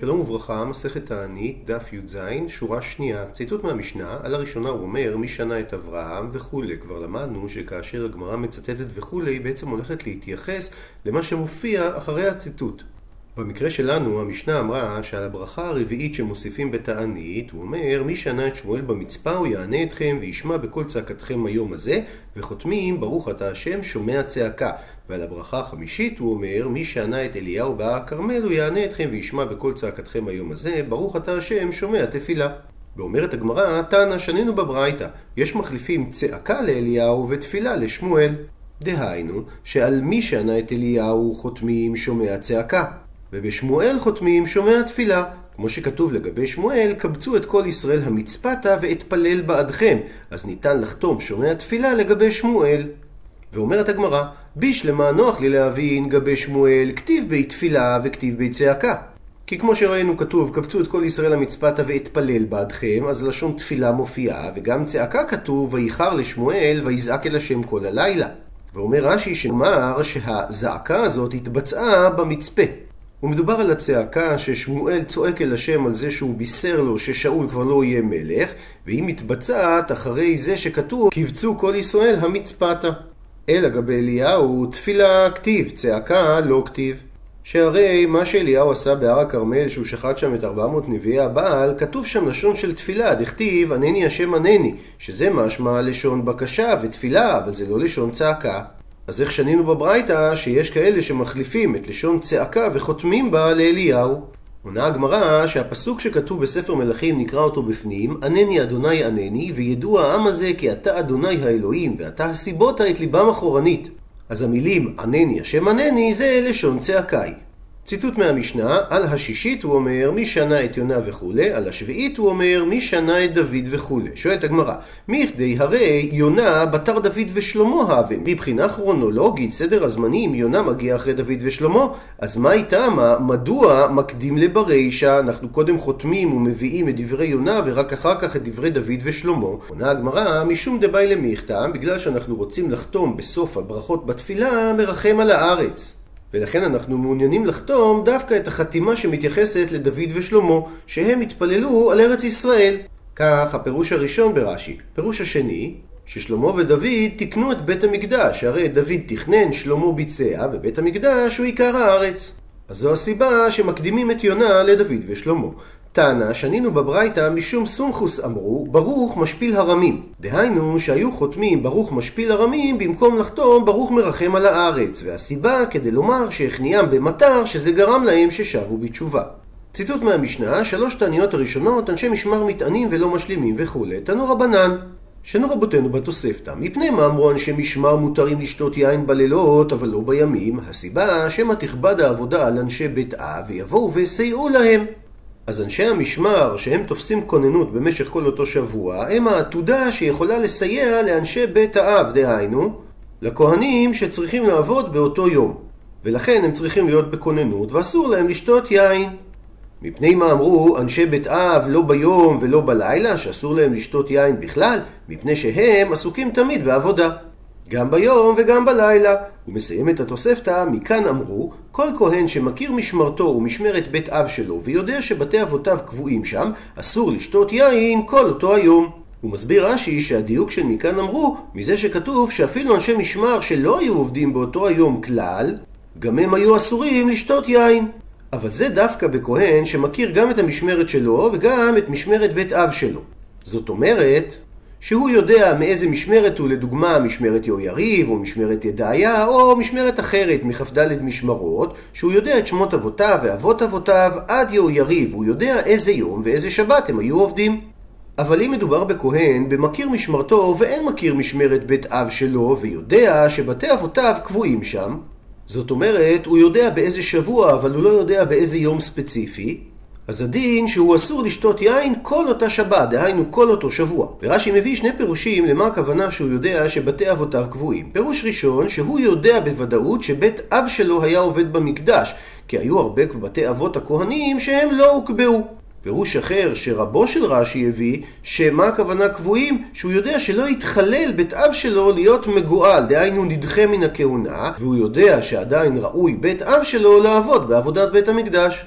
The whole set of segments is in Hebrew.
שלום וברכה, מסכת תענית, דף י"ז, שורה שנייה, ציטוט מהמשנה. על הראשונה הוא אומר, מי שנה את אברהם וכולי. כבר למדנו שכאשר הגמרא מצטטת וכולי, היא בעצם הולכת להתייחס למה שמופיע אחרי הציטוט. במקרה שלנו, המשנה אמרה שעל הברכה הרביעית שמוסיפים בתענית, הוא אומר, מי שנה את שמואל במצפה, הוא יענה אתכם וישמע בכל צעקתכם היום הזה, וחותמים, ברוך אתה השם, שומע צעקה. ועל הברכה החמישית הוא אומר, מי שענה את אליהו בהר הכרמל, הוא יענה אתכם וישמע בכל צעקתכם היום הזה, ברוך אתה השם, שומע תפילה. ואומרת הגמרא, תנא שנינו בברייתא, יש מחליפים צעקה לאליהו ותפילה לשמואל. דהיינו, שעל מי שענה את אליהו חותמים שומע צעקה, ובשמואל חותמים שומע תפילה. כמו שכתוב לגבי שמואל, קבצו את כל ישראל המצפתה ואתפלל בעדכם. אז ניתן לחתום שומע תפילה לגבי שמואל. ואומרת הגמרא, בשלמה נוח לי להבין גבי שמואל, כתיב בי תפילה וכתיב בי צעקה. כי כמו שראינו כתוב, קבצו את כל ישראל המצפתה ואתפלל בעדכם, אז לשון תפילה מופיעה, וגם צעקה כתוב, ויחר לשמואל ויזעק אל השם כל הלילה. ואומר רש"י שאמר שהזעקה הזאת התבצעה במצפה. ומדובר על הצעקה ששמואל צועק אל השם על זה שהוא בישר לו ששאול כבר לא יהיה מלך, והיא מתבצעת אחרי זה שכתוב קבצו כל ישראל המצפתה. אלא גבי אליהו תפילה כתיב, צעקה לא כתיב. שהרי מה שאליהו עשה בהר הכרמל שהוא שחט שם את 400 נביאי הבעל, כתוב שם לשון של תפילה, דכתיב ענני השם ענני, שזה משמע לשון בקשה ותפילה, אבל זה לא לשון צעקה. אז איך שנינו בברייתא שיש כאלה שמחליפים את לשון צעקה וחותמים בה לאליהו? עונה הגמרא שהפסוק שכתוב בספר מלכים נקרא אותו בפנים, ענני אדוני ענני, וידעו העם הזה כי אתה אדוני האלוהים, ואתה הסיבות את ליבם אחורנית. אז המילים ענני השם ענני זה לשון צעקאי. ציטוט מהמשנה, על השישית הוא אומר מי שנה את יונה וכולי, על השביעית הוא אומר מי שנה את דוד וכולי. שואלת הגמרא, מכדי הרי יונה בתר דוד ושלמה הווה, מבחינה כרונולוגית סדר הזמנים יונה מגיע אחרי דוד ושלמה, אז מה איתם? מדוע מקדים לברישה? אנחנו קודם חותמים ומביאים את דברי יונה ורק אחר כך את דברי דוד ושלמה. עונה הגמרא, משום דבאי למיכתא, בגלל שאנחנו רוצים לחתום בסוף הברכות בתפילה מרחם על הארץ, ולכן אנחנו מעוניינים לחתום דווקא את החתימה שמתייחסת לדוד ושלמה, שהם התפללו על ארץ ישראל. כך הפירוש הראשון ברש"י. פירוש השני, ששלמה ודוד תקנו את בית המקדש, הרי דוד תכנן, שלמה ביצע, ובית המקדש הוא עיקר הארץ. אז זו הסיבה שמקדימים את יונה לדוד ושלמה. תנא שנינו בברייתא משום סומכוס אמרו ברוך משפיל הרמים, דהיינו שהיו חותמים ברוך משפיל הרמים במקום לחתום ברוך מרחם על הארץ, והסיבה כדי לומר שהכניעם במטר שזה גרם להם ששבו בתשובה. ציטוט מהמשנה, 3 תעניות הראשונות אנשי משמר מתענים ולא משלימים וכו'. תנו רבנן, שנו רבותינו בתוספתא, מפני מה אמרו אנשי משמר מותרים לשתות יין בלילות אבל לא בימים? הסיבה שמא תכבד העבודה על אנשי בית אב ויבואו ויסייעו להם. אז אנשי המשמר שהם תופסים כוננות במשך כל אותו שבוע, הם העתודה שיכולה לסייע לאנשי בית האב, דהיינו לכהנים שצריכים לעבוד באותו יום, ולכן הם צריכים להיות בכוננות ואסור להם לשתות יין. מפני מה אמרו אנשי בית אב לא ביום ולא בלילה, שאסור להם לשתות יין בכלל? מפני שהם עסוקים תמיד בעבודה, גם ביום וגם בלילה. הוא מסיים את התוספתא, מכאן אמרו, כל כהן שמכיר משמרתו ומשמרת בית אב שלו ויודע שבתי אבותיו קבועים שם, אסור לשתות יין כל אותו היום. הוא מסביר רש"י שהדיוק של מכאן אמרו, מזה שכתוב שאפילו אנשי משמר שלא היו עובדים באותו היום כלל, גם הם היו אסורים לשתות יין. אבל זה דווקא בכהן שמכיר גם את המשמרת שלו וגם את משמרת בית אב שלו. זאת אומרת שהוא יודע מאיזה משמרת הוא, לדוגמה משמרת יהויריב או משמרת ידעיה או משמרת אחרת מכ"ד משמרות, שהוא יודע את שמות אבותיו ואבות אבותיו עד יהויריב, הוא יודע איזה יום ואיזה שבת הם היו עובדים. אבל אם מדובר בכהן במכיר משמרתו ואין מכיר משמרת בית אב שלו ויודע שבתי אבותיו קבועים שם, זאת אומרת הוא יודע באיזה שבוע אבל הוא לא יודע באיזה יום ספציפי, אז הדין שהוא אסור לשתות יין כל אותה שבת, דהיינו כל אותו שבוע. ורש"י מביא 2 פירושים למה הכוונה שהוא יודע שבתי אבותיו קבועים. פירוש ראשון, שהוא יודע בוודאות שבית אב שלו היה עובד במקדש, כי היו הרבה בתי אבות הכהנים שהם לא הוקבעו. פירוש אחר שרבו של רש"י הביא, שמה הכוונה קבועים? שהוא יודע שלא יתחלל בית אב שלו להיות מגואל, דהיינו נדחה מן הכהונה, והוא יודע שעדיין ראוי בית אב שלו לעבוד בעבודת בית המקדש.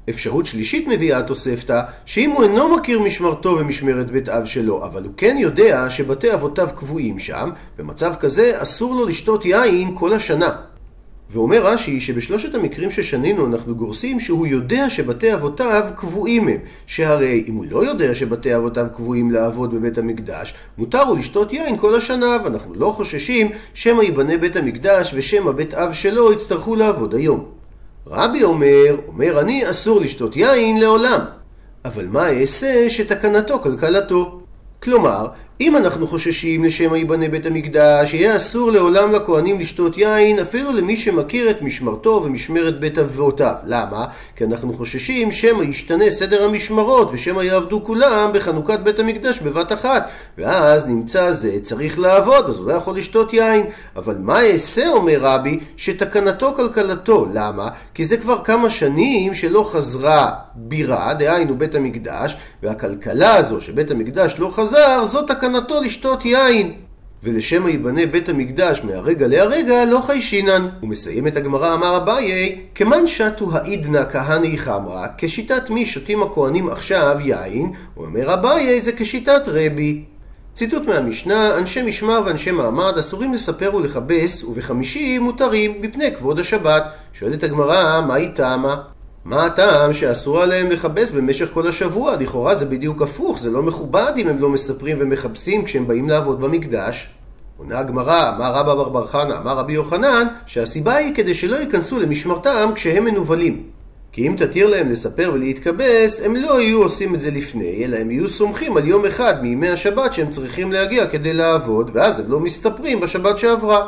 אפשרות שלישית מביאה התוספתא, שאם הוא אינו מכיר משמרתו ומשמרת בית אב שלו, אבל הוא כן יודע שבתי אבותיו קבועים שם, במצב כזה אסור לו לשתות יין כל השנה. ואומר רש"י שבשלושת המקרים ששנינו אנחנו גורסים שהוא יודע שבתי אבותיו קבועים הם, שהרי אם הוא לא יודע שבתי אבותיו קבועים לעבוד בבית המקדש, מותר הוא לשתות יין כל השנה, ואנחנו לא חוששים שמא ייבנה בית המקדש ושמא בית אב שלו יצטרכו לעבוד היום. רבי אומר אני אסור לשתות יין לעולם. אבל מה אעשה שתקנתו כלכלתו? כלומר, אם אנחנו חוששים לשמא ייבנה בית המקדש, יהיה אסור לעולם לכהנים לשתות יין, אפילו למי שמכיר את משמרתו ומשמרת בית אבותיו. למה? כי אנחנו חוששים שמא ישתנה סדר המשמרות, ושמא יעבדו כולם בחנוכת בית המקדש בבת אחת. ואז נמצא זה צריך לעבוד, אז הוא לא יכול לשתות יין. אבל מה אעשה, אומר רבי, שתקנתו כלכלתו? למה? כי זה כבר כמה שנים שלא חזרה בירה, דהיינו בית המקדש, והכלכלה הזו שבית המקדש לא חזר, זאת תקנתו לשתות יין. ולשמא ייבנה בית המקדש מהרגע להרגע לא חיישינן. הוא מסיים את הגמרא, אמר אביי, כמן שתו העידנא כהני חמרא, כשיטת מי שותים הכהנים עכשיו יין? הוא אומר אביי, זה כשיטת רבי. ציטוט מהמשנה, אנשי משמר ואנשי מעמד אסורים לספר ולכבס, ובחמישי מותרים מפני כבוד השבת. שואלת הגמרא, מה היא טעמה? מה הטעם שאסור עליהם לחבס במשך כל השבוע? לכאורה זה בדיוק הפוך, זה לא מכובד אם הם לא מספרים ומחבסים כשהם באים לעבוד במקדש. עונה הגמרא, אמר רבא בר חנא, אמר רבי יוחנן, שהסיבה היא כדי שלא ייכנסו למשמרתם כשהם מנובלים. כי אם תתיר להם לספר ולהתכבס, הם לא יהיו עושים את זה לפני, אלא הם יהיו סומכים על יום אחד מימי השבת שהם צריכים להגיע כדי לעבוד, ואז הם לא מסתפרים בשבת שעברה.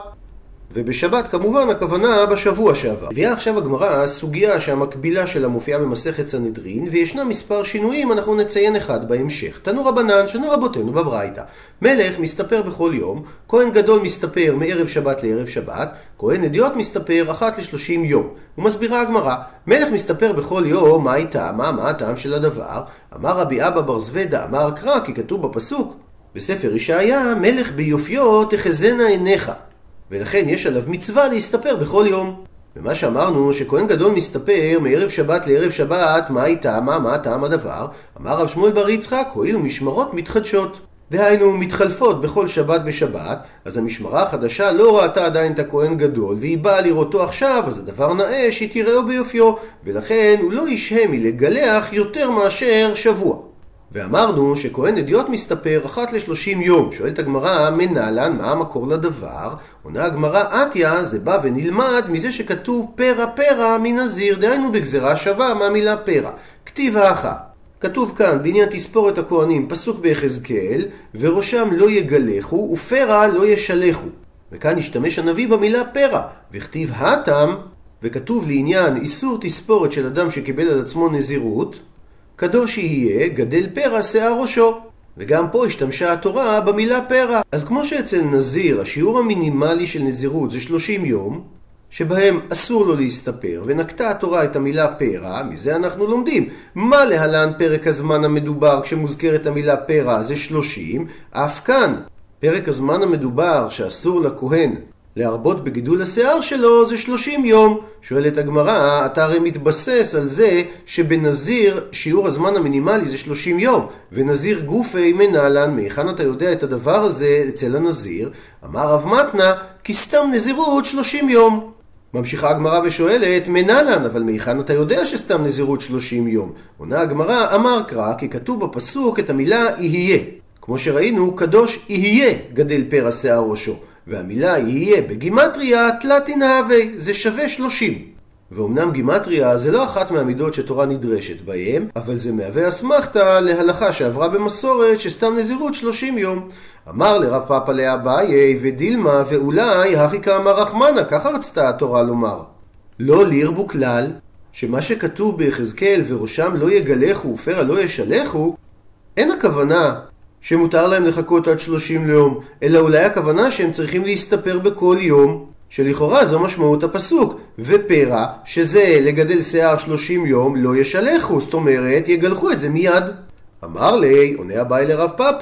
ובשבת כמובן הכוונה בשבוע שעבר. הביאה עכשיו הגמרא סוגיה שהמקבילה שלה מופיעה במסכת סנהדרין, וישנה מספר שינויים, אנחנו נציין אחד בהמשך. תנו רבנן שנו רבותינו בברייתא. מלך מסתפר בכל יום, כהן גדול מסתפר מערב שבת לערב שבת, כהן אדיוט מסתפר אחת ל30 יום. ומסבירה הגמרא, מלך מסתפר בכל יום, מה טעמה? מה הטעם של הדבר? אמר רבי אבא בר זוודא, אמר קרא, כי כתוב בפסוק בספר ישעיה, מלך ביופיו תחזינה עיניך. ולכן יש עליו מצווה להסתפר בכל יום. ומה שאמרנו שכהן גדול מסתפר מערב שבת לערב שבת, מה טעמה? מה טעם הדבר? אמר רב שמואל בר יצחק, הואיל ומשמרות מתחדשות. דהיינו מתחלפות בכל שבת בשבת, אז המשמרה החדשה לא ראתה עדיין את הכהן גדול, והיא באה לראותו עכשיו, אז הדבר נאה שהיא תראהו ביופיו, ולכן הוא לא ישהה מלגלח יותר מאשר שבוע. ואמרנו שכהן אדיוט מסתפר אחת ל30 יום. שואלת הגמרא, מנהלן, מה המקור לדבר? עונה הגמרא, עתיה, זה בא ונלמד מזה שכתוב פרע פרע מנזיר, דהיינו בגזרה שווה מהמילה פרע. כתיב האחה. כתוב כאן בעניין תספורת הכהנים, פסוק ביחזקאל, וראשם לא יגלחו ופרע לא ישלחו. וכאן השתמש הנביא במילה פרע, וכתיב התם, וכתוב לעניין איסור תספורת של אדם שקיבל על עצמו נזירות, קדוש יהיה גדל פרע שיער ראשו. וגם פה השתמשה התורה במילה פרע. אז כמו שאצל נזיר השיעור המינימלי של נזירות זה 30 יום, שבהם אסור לו להסתפר, ונקטה התורה את המילה פרע, מזה אנחנו לומדים. מה להלן פרק הזמן המדובר כשמוזכרת המילה פרע? זה 30. אף כאן, פרק הזמן המדובר שאסור לכהן להרבות בגידול השיער שלו זה 30 יום. שואלת הגמרא, אתה הרי מתבסס על זה שבנזיר שיעור הזמן המינימלי זה 30 יום, ונזיר גופי מנהלן, מהיכן אתה יודע את הדבר הזה אצל הנזיר? אמר רב מתנה, כי סתם נזירות 30 יום. ממשיכה הגמרא ושואלת, מנהלן, אבל מהיכן אתה יודע שסתם נזירות 30 יום? עונה הגמרא, אמר קרא, כי כתוב בפסוק את המילה יהיה. כמו שראינו, קדוש יהיה גדל פרע שיער ראשו. והמילה יהיה בגימטריה תלתין הווי, זה שווה 30. ואומנם גימטריה זה לא אחת מהמידות שתורה נדרשת בהם, אבל זה מהווה אסמכתה להלכה שעברה במסורת שסתם נזירות 30 יום. אמר לרב פאפא לאביי ודילמה ואולי הכי כאמר רחמנה, ככה רצתה התורה לומר. לא לירבו כלל, שמה שכתוב ביחזקאל וראשם לא יגלחו ופרע לא ישלחו, אין הכוונה שמותר להם לחכות עד 30 ליום, אלא אולי הכוונה שהם צריכים להסתפר בכל יום, שלכאורה זו משמעות הפסוק, ופרע, שזה לגדל שיער 30 יום, לא ישלחו, זאת אומרת, יגלחו את זה מיד. אמר לי, עונה אביי לרב פאפא,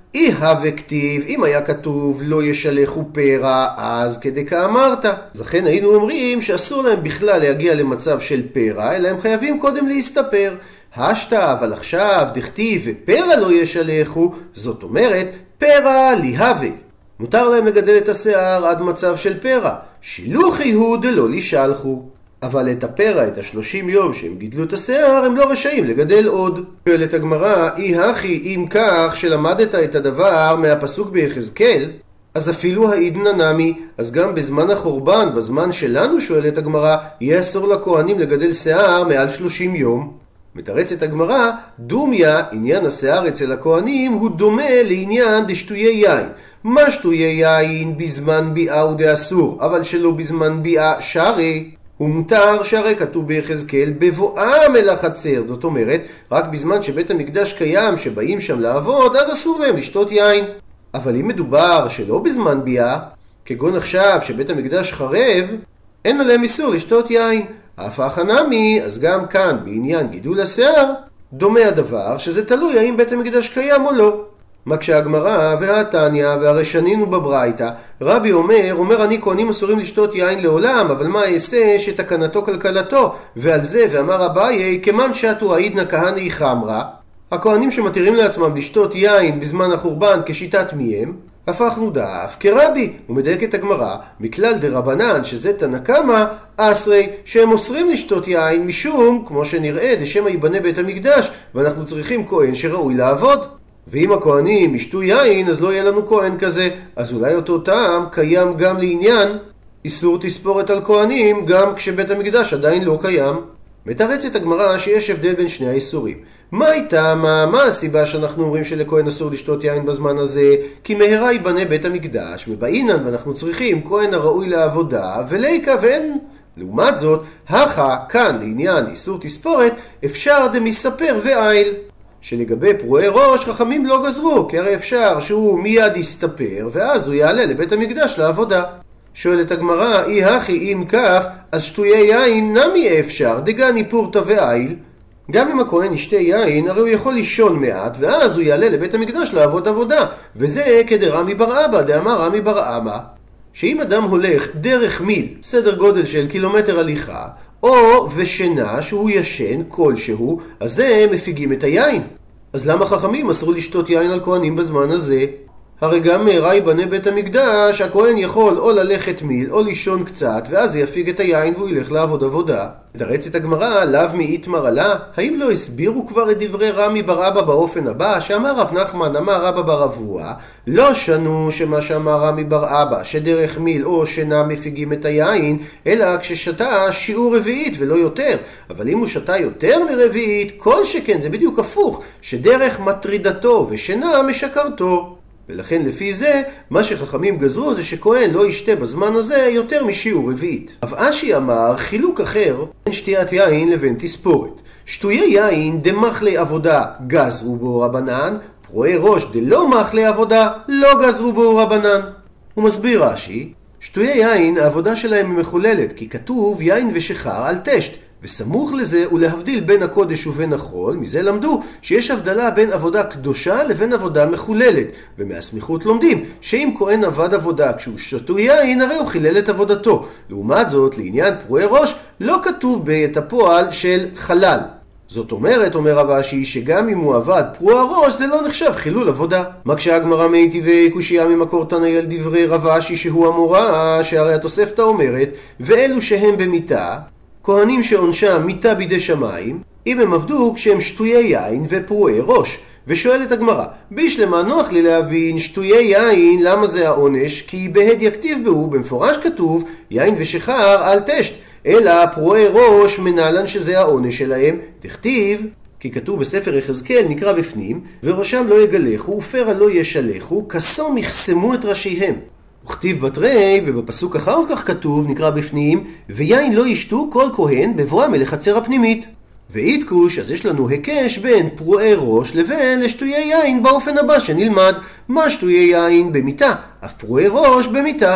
אי הווה כתיב, אם היה כתוב לא ישלחו פרע, אז כדכאמרת. אז לכן היינו אומרים שאסור להם בכלל להגיע למצב של פרע, אלא הם חייבים קודם להסתפר. השתא, אבל עכשיו דכתיב ופרע לא ישלחו, זאת אומרת פרע ליהווה. מותר להם לגדל את השיער עד מצב של פרע. שילוחי הוא דלא לישלחו. אבל את הפרע, את 30 יום שהם גידלו את השיער, הם לא רשאים לגדל עוד. שואלת הגמרא, אי הכי אם כך שלמדת את הדבר מהפסוק ביחזקאל, אז אפילו העידנא נמי, אז גם בזמן החורבן, בזמן שלנו, שואלת הגמרא, יהיה אסור לכהנים לגדל שיער מעל 30 יום. מתרצת הגמרא, דומיה, עניין השיער אצל הכהנים, הוא דומה לעניין דשטויי יין. מה שטויי יין בזמן ביאה הוא דאסור, אבל שלא בזמן ביאה שרי. הוא מותר שהרי כתוב ביחזקאל בבואם אל החצר, זאת אומרת, רק בזמן שבית המקדש קיים, שבאים שם לעבוד, אז אסור להם לשתות יין. אבל אם מדובר שלא בזמן ביאה, כגון עכשיו שבית המקדש חרב, אין עליהם איסור לשתות יין. אף החנמי, אז גם כאן בעניין גידול השיער, דומה הדבר שזה תלוי האם בית המקדש קיים או לא. מקשה הגמרא והתניא והרי שנינו בברייתא, רבי אומר אני כהנים אסורים לשתות יין לעולם, אבל מה אעשה שתקנתו כלכלתו, ועל זה ואמר אביי כמן שתו העידנא כהנאי חמרא, הכהנים שמתירים לעצמם לשתות יין בזמן החורבן כשיטת מיהם, הפכנו דף כרבי. הוא מדייק את הגמרא מכלל דרבנן שזה תנא קמא אסרי שהם אוסרים לשתות יין משום כמו שנראה דשמא ייבנה בית המקדש ואנחנו צריכים כהן שראוי לעבוד. ואם הכהנים ישתו יין אז לא יהיה לנו כהן כזה, אז אולי אותו טעם קיים גם לעניין איסור תספורת על כהנים גם כשבית המקדש עדיין לא קיים. מתרצת הגמרא שיש הבדל בין שני האיסורים. מה הייתה, מה הסיבה שאנחנו אומרים שלכהן אסור לשתות יין בזמן הזה? כי מהרה ייבנה בית המקדש ובאינן ואנחנו צריכים כהן הראוי לעבודה וליקה ואין. לעומת זאת, הכה כאן לעניין איסור תספורת אפשר דמספר ואיל. שלגבי פרועי ראש חכמים לא גזרו, כי הרי אפשר שהוא מיד יסתפר ואז הוא יעלה לבית המקדש לעבודה. שואלת הגמרא, אי הכי אם כך, אז שטויי יין נמי אפשר, דגני פורתא ואיל. גם אם הכהן ישתה יין, הרי הוא יכול לישון מעט, ואז הוא יעלה לבית המקדש לעבוד עבודה. וזה כדרמי בר אבא, דאמר רמי בר אבא, שאם אדם הולך דרך מיל, סדר גודל של קילומטר הליכה, או ושינה שהוא ישן כלשהו, אז זה מפיגים את היין. אז למה חכמים אסרו לשתות יין על כהנים בזמן הזה? הרי גם מהרה ייבנה בית המקדש, הכהן יכול או ללכת מיל או לישון קצת, ואז יפיג את היין והוא ילך לעבוד עבודה. מתרצת הגמרא, לאו מאיתמר עלה, האם לא הסבירו כבר את דברי רמי בר אבא באופן הבא, שאמר רב נחמן, אמר רבא בר אבוה, לא שנו שמה שאמר רמי בר אבא, שדרך מיל או שינה מפיגים את היין, אלא כששתה שיעור רביעית ולא יותר. אבל אם הוא שתה יותר מרביעית, כל שכן, זה בדיוק הפוך, שדרך מטרידתו ושינה משקרתו. ולכן לפי זה, מה שחכמים גזרו זה שכהן לא ישתה בזמן הזה יותר משיעור רביעית. רב אשי אמר חילוק אחר בין שתיית יין לבין תספורת. שטויי יין דמחלי עבודה גזרו בו רבנן, פרועי ראש דלא מחלי עבודה לא גזרו בו רבנן. הוא מסביר רש"י, שטויי יין העבודה שלהם מחוללת כי כתוב יין ושחר על תשת, וסמוך לזה ולהבדיל בין הקודש ובין החול, מזה למדו שיש הבדלה בין עבודה קדושה לבין עבודה מחוללת, ומהסמיכות לומדים שאם כהן עבד עבודה כשהוא שתוי יין הרי הוא חילל את עבודתו. לעומת זאת לעניין פרועי ראש לא כתוב בית הפועל של חלל. זאת אומרת, אומר רב אשי, שגם אם הוא עבד פרוע ראש זה לא נחשב חילול עבודה. מקשה הגמרא מיטיבי קושיה ממקור תנאי על דברי רב אשי שהוא המורה, שהרי התוספתא אומרת ואלו שהם במיתה כהנים שעונשם מיתה בידי שמיים, אם הם עבדו כשהם שטויי יין ופרועי ראש. ושואלת הגמרא, בישלמה נוח לי להבין שטויי יין למה זה העונש? כי בהד יכתיב בו, במפורש כתוב יין ושחר על תשת, אלא פרועי ראש מנהלן שזה העונש שלהם, תכתיב, כי כתוב בספר יחזקאל נקרא בפנים, וראשם לא יגלחו ופרע לא ישלחו, כסום יחסמו את ראשיהם. וכתיב בתרי, ובפסוק אחר כך כתוב, נקרא בפנים, ויין לא ישתו כל כהן בבואם אל החצר הפנימית. ואיתקוש, אז יש לנו הקש בין פרועי ראש לבין לשטויי יין באופן הבא שנלמד. מה שטויי יין במיתה, אף פרועי ראש במיתה.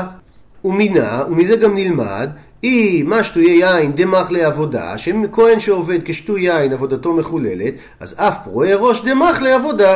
ומזה גם נלמד, מה שטויי יין דמח לעבודה, שכהן שעובד כשטוי יין עבודתו מחוללת, אז אף פרועי ראש דמח לעבודה.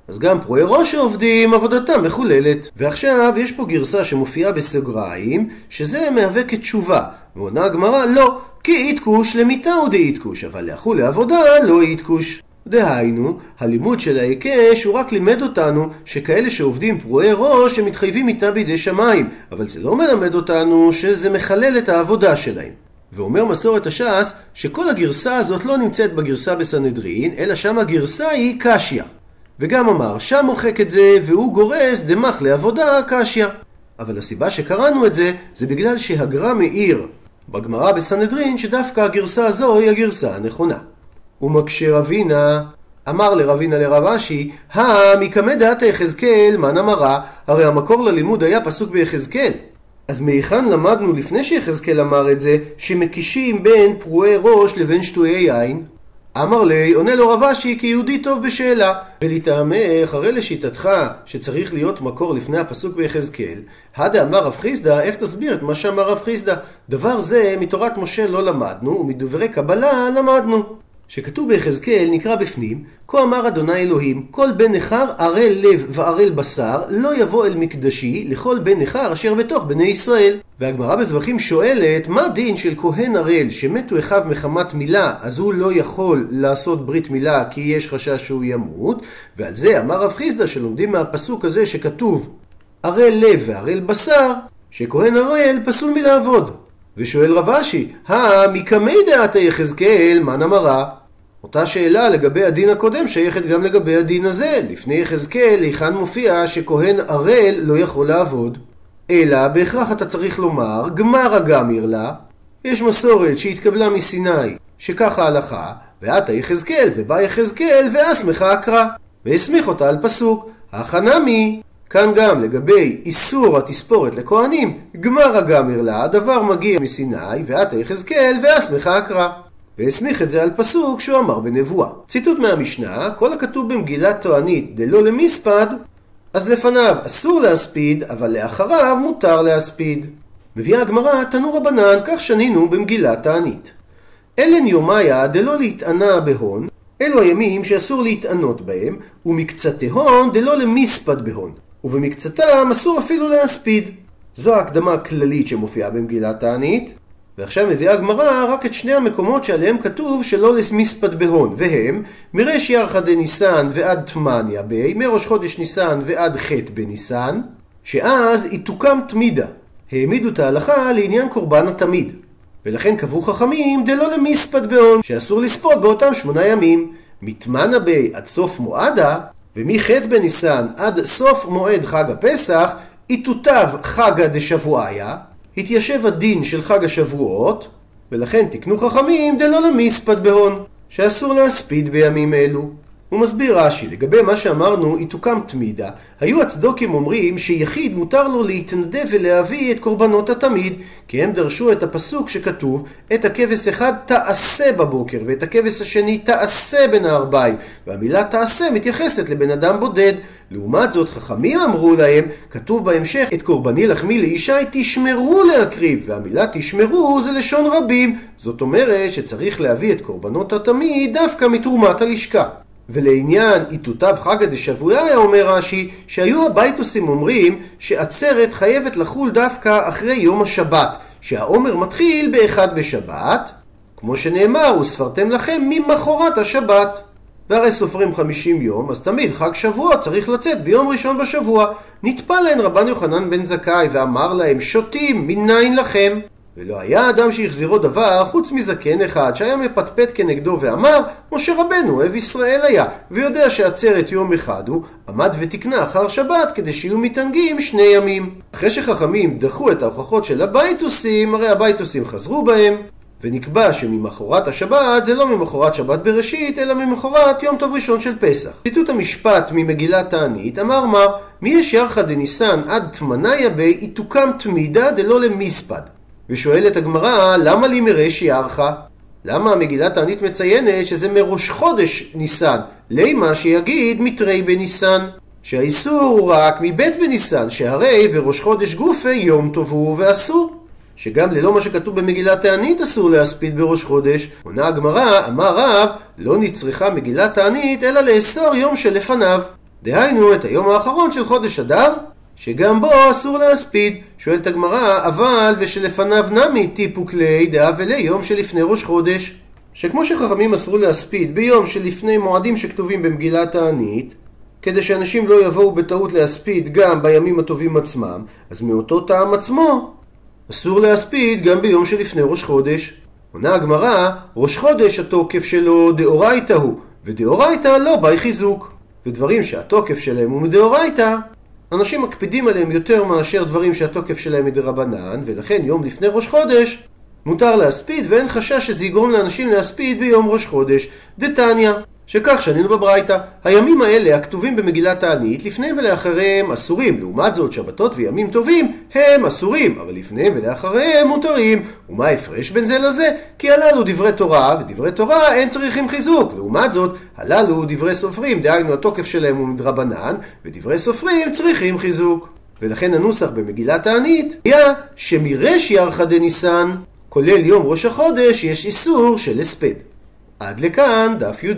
אז גם פרועי ראש שעובדים עבודתם מחוללת. ועכשיו יש פה גרסה שמופיעה בסוגריים, שזה מהווה כתשובה. ועונה הגמרא, לא, כי איתקוש למיתה הוא די איתקוש, אבל לאכול לעבודה לא איתקוש. דהיינו, הלימוד של ההיקש הוא רק לימד אותנו שכאלה שעובדים פרועי ראש הם מתחייבים מיתה בידי שמיים, אבל זה לא מלמד אותנו שזה מחלל את העבודה שלהם. ואומר מסורת הש"ס שכל הגרסה הזאת לא נמצאת בגרסה בסנהדרין, אלא שם הגרסה היא קשיא. וגם אמר שם מוחק את זה והוא גורס דמח לעבודה קשיא. אבל הסיבה שקראנו את זה זה בגלל שהגר"א מעיר בגמרא בסנהדרין שדווקא הגרסה הזו היא הגרסה הנכונה. ומקשה רבינה, אמר לרבינה לרב אשי, מקמא דעתא יחזקאל מן אמרה, הרי המקור ללימוד היה פסוק ביחזקאל. אז מהיכן למדנו לפני שיחזקאל אמר את זה, שמקישים בין פרועי ראש לבין שטויי יין? אמר לי, עונה לו רב אשי כיהודי טוב בשאלה, ולטעמך, הרי לשיטתך שצריך להיות מקור לפני הפסוק ביחזקאל, הדה אמר רב חיסדא, איך תסביר את מה שאמר רב חיסדא? דבר זה מתורת משה לא למדנו, ומדברי קבלה למדנו. שכתוב ביחזקאל נקרא בפנים, כה אמר אדוני אלוהים, כל בן נכר ערל לב וערל בשר לא יבוא אל מקדשי לכל בן נכר אשר בתוך בני ישראל. והגמרא בזבחים שואלת, מה דין של כהן ערל שמתו אחיו מחמת מילה, אז הוא לא יכול לעשות ברית מילה כי יש חשש שהוא ימות? ועל זה אמר רב חיסדא שלומדים מהפסוק הזה שכתוב ערל לב וערל בשר, שכהן ערל פסול מלעבוד. ושואל רב אשי, מקמא דעתא יחזקאל מן אמרה? אותה שאלה לגבי הדין הקודם שייכת גם לגבי הדין הזה. לפני יחזקאל היכן מופיע שכהן ערל לא יכול לעבוד? אלא בהכרח אתה צריך לומר גמרא גמיר לה. יש מסורת שהתקבלה מסיני שככה ההלכה, ועתה יחזקאל ובא יחזקאל ואסמך אקרא, והסמיך אותה על פסוק החנמי. כאן גם לגבי איסור התספורת לכהנים, גמרא גמיר לה, הדבר מגיע מסיני, ועתה יחזקאל ואסמך אקרא, והסמיך את זה על פסוק שהוא אמר בנבואה. ציטוט מהמשנה, כל הכתוב במגילת תענית דלא למספד, אז לפניו אסור להספיד, אבל לאחריו מותר להספיד. מביאה הגמרא, תנו רבנן, כך שנינו במגילת תענית. אלן יומיה דלא להתענה בהון, אלו הימים שאסור להתענות בהם, ומקצתי הון דלא למספד בהון, ובמקצתם אסור אפילו להספיד. זו ההקדמה הכללית שמופיעה במגילת תענית, ועכשיו מביאה הגמרא רק את שני המקומות שעליהם כתוב שלא למספד בהון, והם מראש ירחא דניסן ועד תמניה בי, מראש חודש ניסן ועד ח' בניסן, שאז היא תוקם תמידה. העמידו את ההלכה לעניין קורבן התמיד, ולכן קבעו חכמים דלא למספד בהון, שאסור לספוד באותם 8 ימים, מתמנה בי עד סוף מועדה, ומח' בניסן עד סוף מועד חג הפסח, יתותב חגא דשבועיה, התיישב הדין של חג השבועות, ולכן תקנו חכמים דלא למספד בהון, שאסור להספיד בימים אלו. הוא מסביר רש"י, לגבי מה שאמרנו, היא תוקם תמידה, היו הצדוקים אומרים שיחיד מותר לו להתנדב ולהביא את קורבנות התמיד, כי הם דרשו את הפסוק שכתוב, את הכבש אחד תעשה בבוקר, ואת הכבש השני תעשה בין הערביים, והמילה תעשה מתייחסת לבן אדם בודד. לעומת זאת חכמים אמרו להם, כתוב בהמשך, את קורבני לחמי לישי תשמרו להקריב, והמילה תשמרו זה לשון רבים, זאת אומרת שצריך להביא את קורבנות התמיד דווקא מתרומת הלשכה. ולעניין יתותב חגא דשבועיה אומר רש"י שהיו הבייתוסים אומרים שעצרת חייבת לחול דווקא אחרי יום השבת, שהעומר מתחיל באחד בשבת, כמו שנאמר וספרתם לכם ממחרת השבת. והרי סופרים 50 יום, אז תמיד חג שבוע צריך לצאת ביום ראשון בשבוע. נטפל להן רבן יוחנן בן זכאי ואמר להם שותים מניין לכם, ולא היה אדם שהחזירו דבר חוץ מזקן אחד שהיה מפטפט כנגדו ואמר, משה רבנו אוהב ישראל היה, ויודע שעצרת יום אחד הוא, עמד ותקנה אחר שבת כדי שיהיו מתענגים 2 ימים. אחרי שחכמים דחו את ההוכחות של הבייתוסים, הרי הבייתוסים חזרו בהם, ונקבע שממחרת השבת זה לא ממחרת שבת בראשית, אלא ממחרת יום טוב ראשון של פסח. ציטוט המשפט ממגילת תענית אמר מר, מי יש ירחא דניסן עד תמניה בי, היא תוקם תמידה דלא למספד. ושואלת הגמרא, למה לי מראש ירחא? למה המגילת תענית מציינת שזה מראש חודש ניסן? לימה שיגיד מתרי בניסן, שהאיסור הוא רק מבית בניסן, שהרי וראש חודש גופה יום טוב הוא ואסור. שגם ללא מה שכתוב במגילת תענית אסור להספיד בראש חודש. עונה הגמרא, אמר רב, לא נצרכה מגילת תענית אלא לאסור יום שלפניו. דהיינו את היום האחרון של חודש אדר, שגם בו אסור להספיד. שואלת הגמרא, אבל ושלפניו נמי טיפוק לי דאבלי יום שלפני ראש חודש, שכמו שחכמים אסרו להספיד ביום שלפני מועדים שכתובים במגילת תענית, כדי שאנשים לא יבואו בטעות להספיד גם בימים הטובים עצמם, אז מאותו טעם עצמו אסור להספיד גם ביום שלפני ראש חודש. עונה הגמרא, ראש חודש התוקף שלו דאורייתא הוא, ודאורייתא לא באי חיזוק. ודברים שהתוקף שלהם הוא מדאורייתא, אנשים מקפידים עליהם יותר מאשר דברים שהתוקף שלהם מדרבנן, ולכן יום לפני ראש חודש מותר להספיד, ואין חשש שזה יגרום לאנשים להספיד ביום ראש חודש. דתניא, שכך שנינו בברייתא, הימים האלה הכתובים במגילת תענית לפני ולאחריהם אסורים, לעומת זאת שבתות וימים טובים הם אסורים, אבל לפני ולאחריהם מותרים. ומה ההפרש בין זה לזה? כי הללו דברי תורה, ודברי תורה אין צריכים חיזוק, לעומת זאת הללו דברי סופרים, דהיינו התוקף שלהם הוא מדרבנן, ודברי סופרים צריכים חיזוק. ולכן הנוסח במגילת תענית היה שמרש ירחא דניסן, כולל יום ראש החודש, יש איסור של הספד. עד לכאן דף י'.